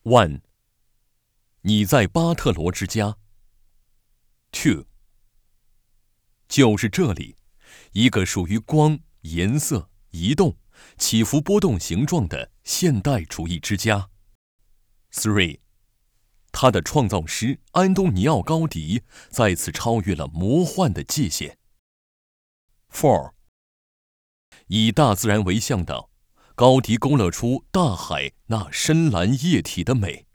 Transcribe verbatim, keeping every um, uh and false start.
One， 你在巴特罗之家。Two， 就是这里，一个属于光、颜色、移动、起伏波动形状的现代主义之家。Three， 他的创造师安东尼奥·高迪再次超越了魔幻的界限。Four， 以大自然为向导，高迪勾勒出大海那深蓝液体的美。